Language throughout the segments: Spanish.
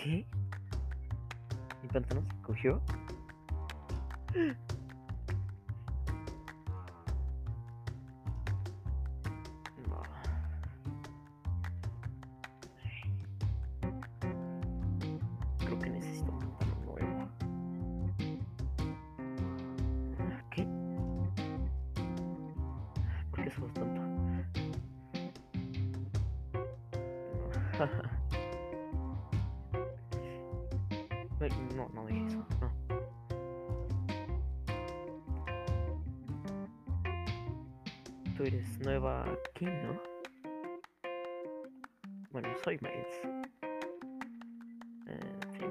¿Qué? ¿Mi pantalón se cogió? No. Creo que necesito un pantalón nuevo. ¿Qué? ¿Por qué sos tonto? No. No dije eso, no. Tú eres nueva Kim, ¿no? Bueno, soy Miles. En fin.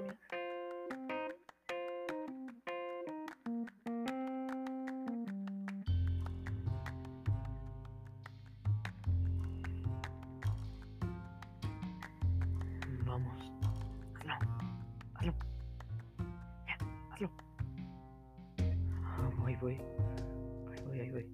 Vamos. Hazlo. Ya, hazlo. Ahí voy. Ahí voy.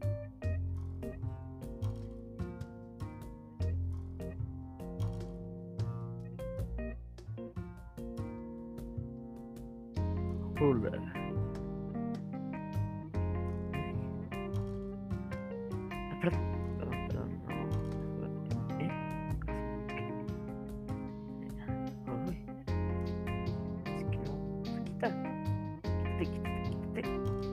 Hola. Perdón, no. ¿Eh? Ay, es que no. Se quita. Quítate.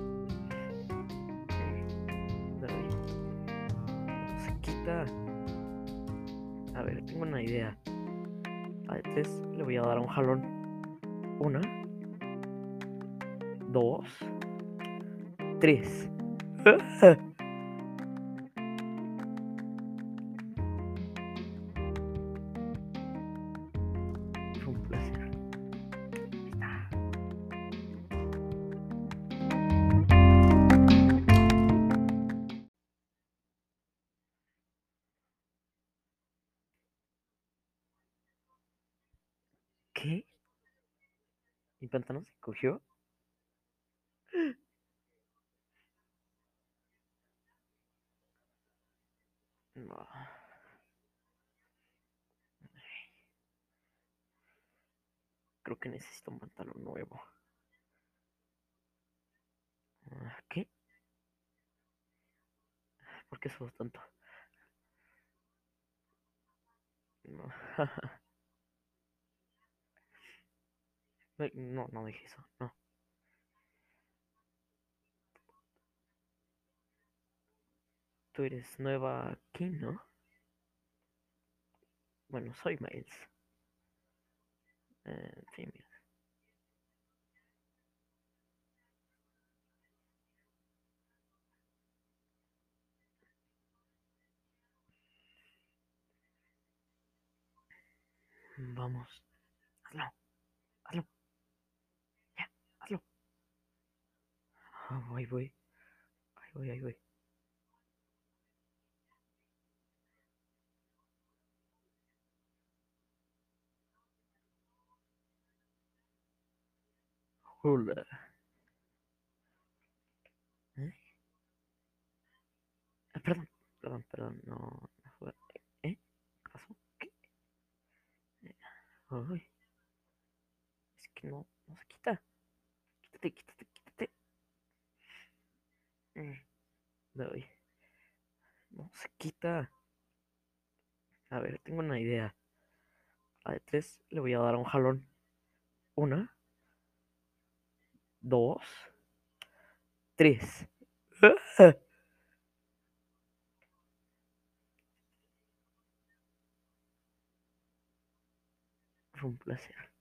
David, no se quita. A ver, tengo una idea. A de tres le voy a dar un jalón. 1, 2, 3. Fue un placer. Ahí está. ¿Qué? ¿Mi pantalón se cogió? No. Creo que necesito un pantalón nuevo. ¿Qué? ¿Por qué sos tonto? No. No dije eso, no. Tú eres nueva Kim, ¿no? Bueno, soy Miles. En fin, mira. Vamos. Hazlo. Ya, hazlo. Ahí voy. Ahí voy. Hola. ¿Eh? Perdón, no fue. ¿Eh? ¿Qué pasó? ¿Qué? Ay, es que no se quita. Quítate. David, no se quita. A ver, tengo una idea. A de tres le voy a dar un jalón. 1, 2, 3. Fue un placer.